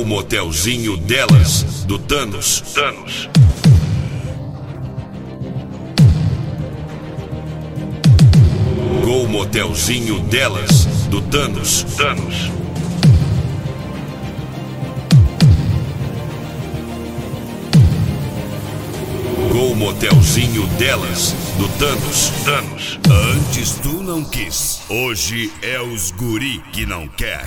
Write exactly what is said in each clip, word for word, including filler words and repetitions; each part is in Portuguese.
motelzinho delas, do Thanos. Thanos. Gol motelzinho delas, do Thanos. Thanos. Gol motelzinho delas, do Thanos. Thanos. Antes tu não quis, hoje é os guri que não quer.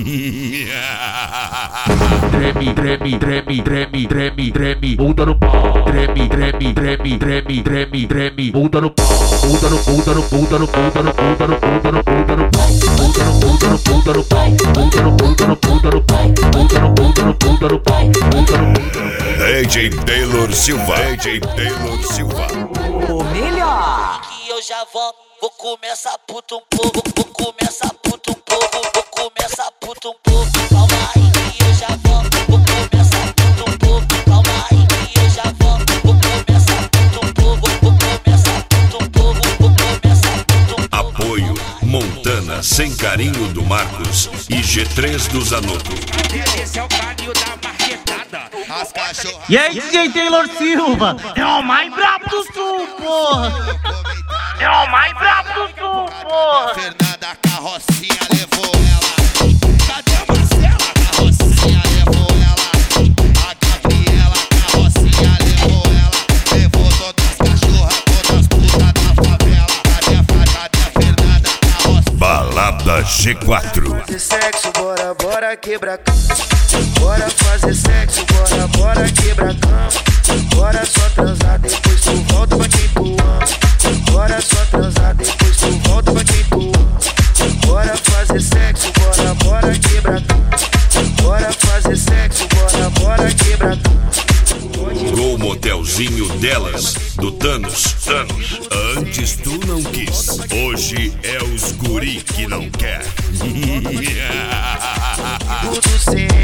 Treme, treme, treme, treme, treme, treme, bunda no pau. Treme, treme, treme, treme, treme, treme, bunda no pau. Bunda no, bunda no, bunda no, bunda no, bunda no, bunda no, bunda no pau. Bunda no, bunda no, bunda no pau. Bunda no, bunda no, bunda no pau. Bunda no, bunda no, bunda no pau. Bunda no, bunda no. D J Taylor Silva. D J Taylor Silva. O melhor. Que eu já volto, vou começar puto um pouco, vou começar puto um pouco, vou começar puto um pouco. Calma aí que eu já volto, vou começar puto um pouco. Calma aí que eu já volto, vou começar puto um pouco, vou começar puto um pouco, vou começar puto um pouco. Apoio Montana Sem Carinho do Marcos e G três do Zanotto. Esse é o carinho da marquetada. As cachorras. E aí, D J Taylor Silva? É o mais brabo do sul, porra! É o mais brabo do sul, porra! Fernanda Carrocinha levou ela. Cadê a Marcela? Carrocinha levou ela. A Gabriela Carrocinha levou ela. Levou todas as cachorras, todas as putas da favela. Cadê a, cadê a Fernanda Carrocinha? Balada G quatro. Fazer sexo, bora, bora quebra cama. Bora fazer sexo, bora, bora quebra cama. Bora só transar, depois tu volta pra quem tu ama. Bora só transar, depois tu volta pra quem tu ama. Bora fazer sexo, bora, bora quebra cama. Bora fazer sexo, bora, bora quebra cama. Gol motelzinho delas, do Thanos. Thanos. Antes tu não quis, hoje é os guri que não quer. Tudo sem